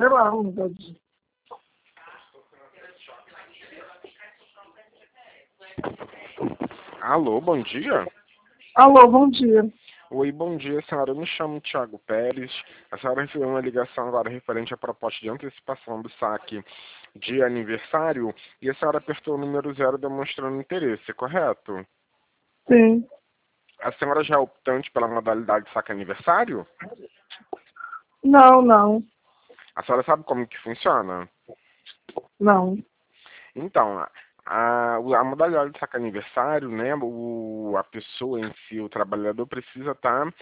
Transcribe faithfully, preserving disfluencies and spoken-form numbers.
Pera lá, não pode. Alô, bom dia. Alô, bom dia. Oi, bom dia, senhora. Eu me chamo Thiago Pérez. A senhora recebeu uma ligação agora referente à proposta de antecipação do saque de aniversário e a senhora apertou o número zero demonstrando interesse, correto? Sim. A senhora já é optante pela modalidade de saque aniversário? Não, não. A senhora sabe como que funciona? Não. Então, a, a modalidade de saque aniversário, né, o, a pessoa em si, o trabalhador, precisa estar